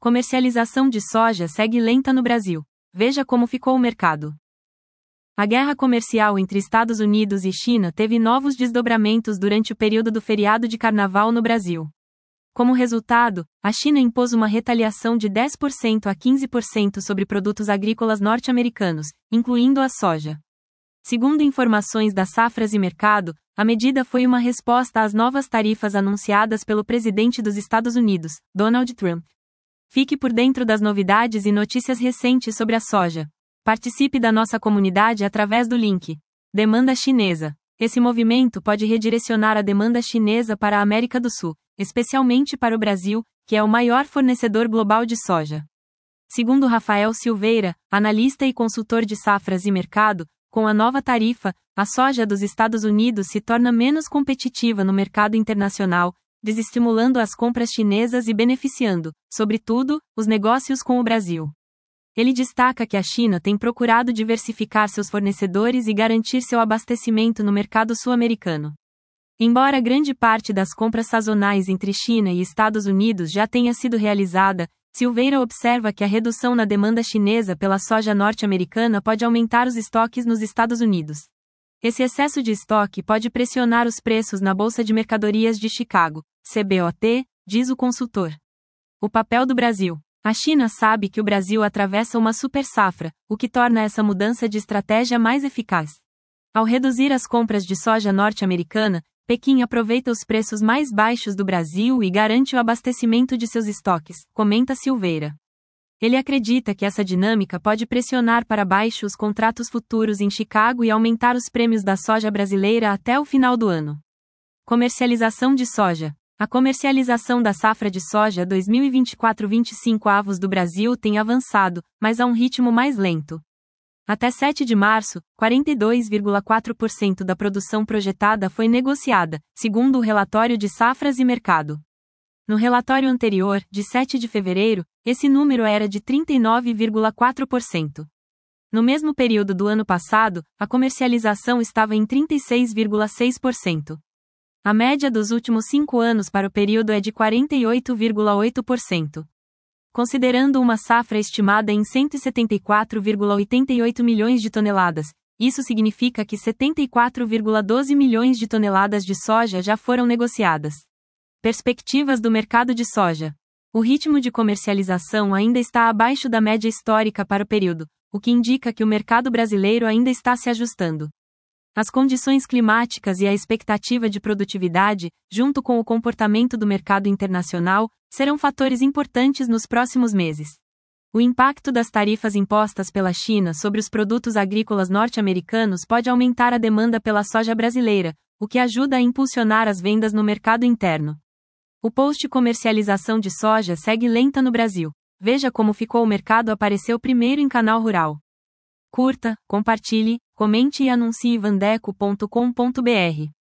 Comercialização de soja segue lenta no Brasil. Veja como ficou o mercado. A guerra comercial entre Estados Unidos e China teve novos desdobramentos durante o período do feriado de Carnaval no Brasil. Como resultado, a China impôs uma retaliação de 10% a 15% sobre produtos agrícolas norte-americanos, incluindo a soja. Segundo informações da Safras e Mercado, a medida foi uma resposta às novas tarifas anunciadas pelo presidente dos Estados Unidos, Donald Trump. Fique por dentro das novidades e notícias recentes sobre a soja. Participe da nossa comunidade através do link Demanda Chinesa. Esse movimento pode redirecionar a demanda chinesa para a América do Sul, especialmente para o Brasil, que é o maior fornecedor global de soja. Segundo Rafael Silveira, analista e consultor de Safras e Mercado, com a nova tarifa, a soja dos Estados Unidos se torna menos competitiva no mercado internacional, desestimulando as compras chinesas e beneficiando, sobretudo, os negócios com o Brasil. Ele destaca que a China tem procurado diversificar seus fornecedores e garantir seu abastecimento no mercado sul-americano. Embora grande parte das compras sazonais entre China e Estados Unidos já tenha sido realizada, Silveira observa que a redução na demanda chinesa pela soja norte-americana pode aumentar os estoques nos Estados Unidos. Esse excesso de estoque pode pressionar os preços na Bolsa de Mercadorias de Chicago, CBOT, diz o consultor. O papel do Brasil. A China sabe que o Brasil atravessa uma super safra, o que torna essa mudança de estratégia mais eficaz. Ao reduzir as compras de soja norte-americana, Pequim aproveita os preços mais baixos do Brasil e garante o abastecimento de seus estoques, comenta Silveira. Ele acredita que essa dinâmica pode pressionar para baixo os contratos futuros em Chicago e aumentar os prêmios da soja brasileira até o final do ano. Comercialização de soja. A comercialização da safra de soja 2024-25 avos do Brasil tem avançado, mas a um ritmo mais lento. Até 7 de março, 42,4% da produção projetada foi negociada, segundo o relatório de Safras e Mercado. No relatório anterior, de 7 de fevereiro, esse número era de 39,4%. No mesmo período do ano passado, a comercialização estava em 36,6%. A média dos últimos 5 anos para o período é de 48,8%. Considerando uma safra estimada em 174,88 milhões de toneladas, isso significa que 74,12 milhões de toneladas de soja já foram negociadas. Perspectivas do mercado de soja. O ritmo de comercialização ainda está abaixo da média histórica para o período, o que indica que o mercado brasileiro ainda está se ajustando. As condições climáticas e a expectativa de produtividade, junto com o comportamento do mercado internacional, serão fatores importantes nos próximos meses. O impacto das tarifas impostas pela China sobre os produtos agrícolas norte-americanos pode aumentar a demanda pela soja brasileira, o que ajuda a impulsionar as vendas no mercado interno. O post-comercialização de soja segue lenta no Brasil. Veja como ficou o mercado apareceu primeiro em Canal Rural. Curta, compartilhe, comente e anuncie vandeco.com.br.